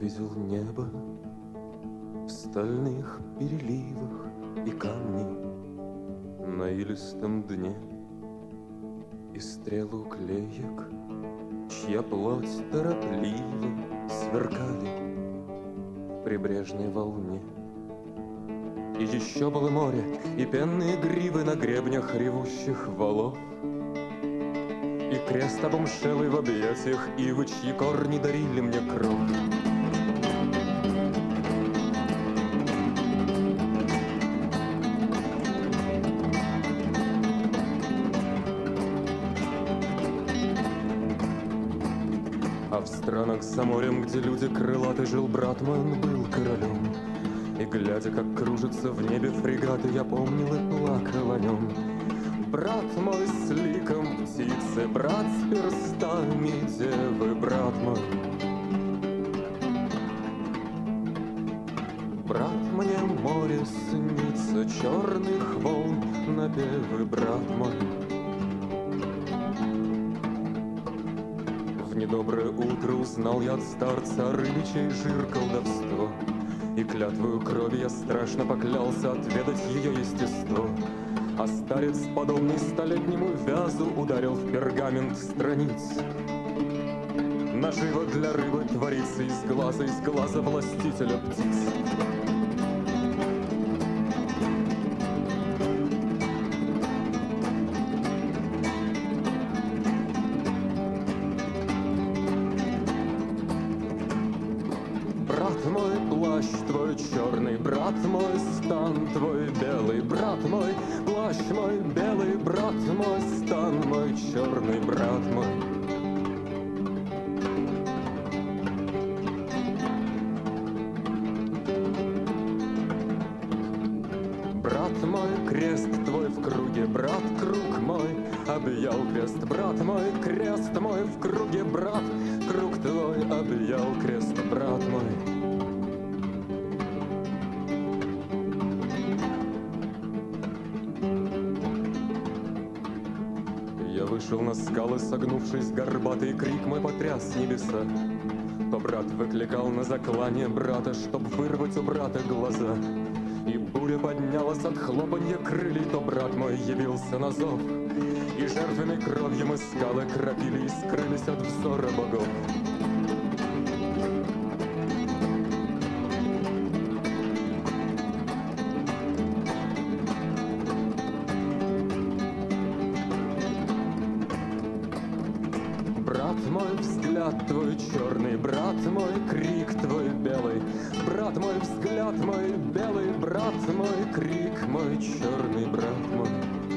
видел небо в стальных переливах и камни на илистом дне, и стрелу клеек, чья плоть торопливо сверкали в прибрежной волне. И еще было море, и пенные гривы на гребнях ревущих валов, и крест обомшелый в объятиях ивы, чьи корни дарили мне кровь. А в странах за морем, где люди крылаты, жил брат мой, он был королем. И глядя, как кружится в небе фрегаты, я помнил и плакал о нем. Брат мой с ликом птицы, брат с перстами девы, брат мой. Брат, мне море снится, черных волн напевы, брат мой. В недоброе утро узнал я от старца рыбичий жир колдовство, и клятвою крови я страшно поклялся отведать ее естество. А старец, подобный столетнему вязу, ударил в пергамент страниц. Наживо для рыбы творится из глаза властителя птиц. Брат мой, плащ твой черный, брат мой, стан твой белый, брат мой, плащ мой белый, брат мой, стан мой черный, брат мой. Брат мой, крест твой в круге, брат, круг мой объял крест, брат мой, крест мой в круге, брат, круг твой объял крест, брат мой. Я вышел на скалы, согнувшись, горбатый крик мой потряс небеса. То брат выкликал на заклание брата, чтоб вырвать у брата глаза. И буря поднялась от хлопанья крыльев, то брат мой явился на зов. И жертвенной кровью мы скалы кропили и скрылись от взора богов. Брат мой, взгляд твой черный, брат мой, крик твой белый, брат мой, взгляд мой белый, брат мой, крик мой черный, брат мой.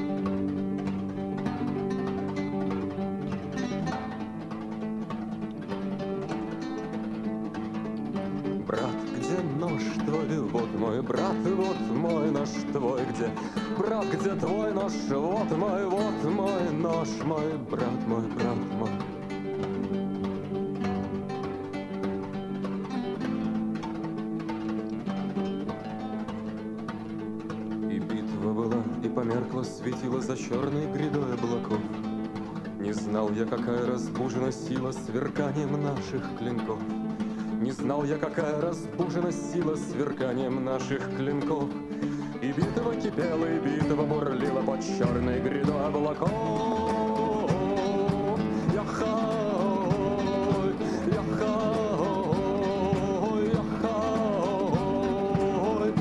Брат, где нож твой, вот мой брат, вот мой нож твой, где? Брат, где твой нож, вот мой нож, мой брат мой, брат мой. И битва была, и померкла светило за черной грядой облаков. Не знал я, какая разбужена сила сверканием наших клинков. Не знал я, какая разбужена сила сверканием наших клинков. И битва кипела, и битва бурлила под черной грядой облаков. Яхай, яхай, яхай.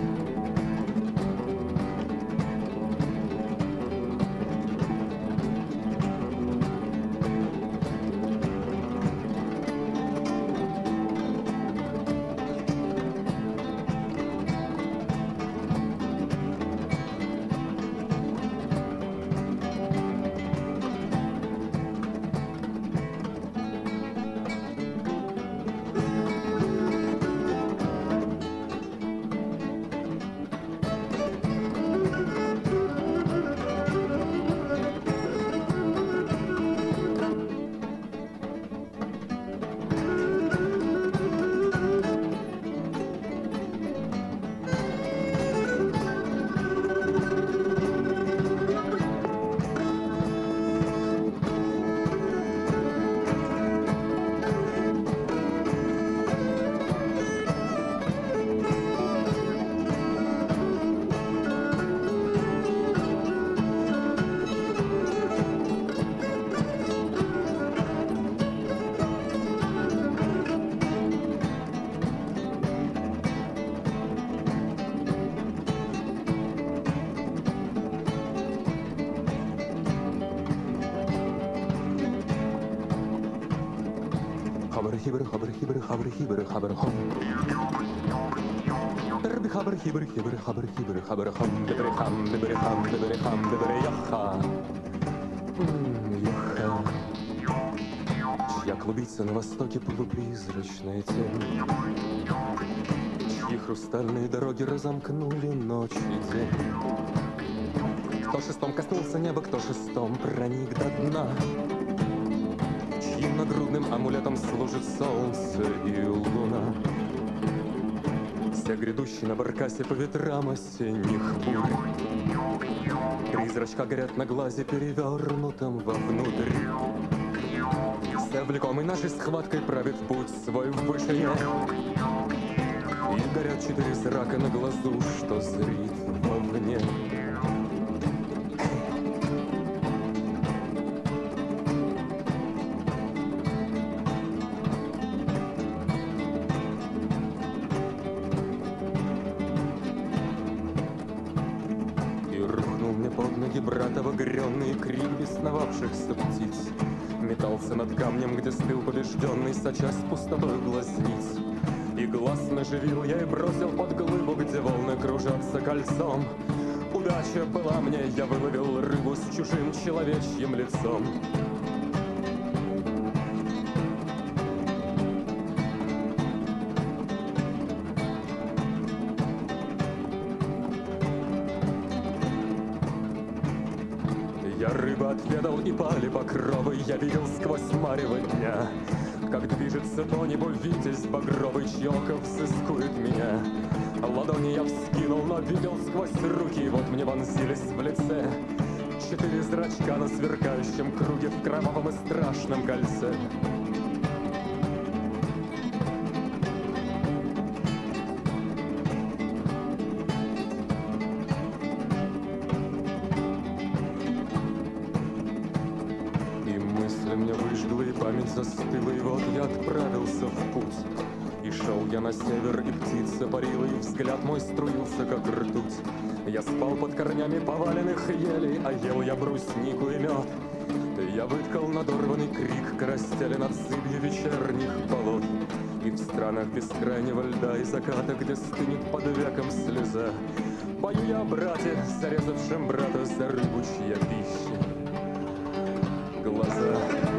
хибр, хабр, хибр, хабр, хибр, хабр, хом. Рби хабр, хибр, хибр, хабр, хибр, хабр, хом. Бебрехам, бебрехам, бебрехам, бебреяха. Яха. Чья клубится на востоке полупризрачная тень, чьи хрустальные дороги разомкнули ночь и день. Кто шестом коснулся неба, кто шестом проник до дна, чьим нагрудным амулетом служит солнце и луна. Все грядущие на баркасе по ветрам осенних бурь, призрачка горят на глазе, перевернутом вовнутрь. Все влекомый нашей схваткой правит путь свой в вышине, и горят 4 зрака на глазу, что зрит вовне. Под ноги брата багрённый крик бесновавшихся птиц метался над камнем, где стыл побежденный, сочась пустотой глазниц. И глаз наживил я и бросил под глыбу, где волны кружатся кольцом. Удача была мне, я выловил рыбу с чужим человечьим лицом. Я рыбу отведал, и пали покровы, я видел сквозь марево дня, как движется по небу витязь багровый, чье око взыскует меня. Ладони я вскинул, но видел сквозь руки, и вот мне вонзились в лице 4 зрачка на сверкающем круге в кровавом и страшном кольце. Мне выжгла, и память застыла, и вот я отправился в путь. И шел я на север, и птица парила, и взгляд мой струился, как ртуть. Я спал под корнями поваленных елей, а ел я бруснику и мед. Я выткал надорванный крик карастели над зыбью вечерних болот. И в странах бескрайнего льда и заката, где стынет под веком слеза, пою я о брате, зарезавшем брата за рыбу, чья пища глаза.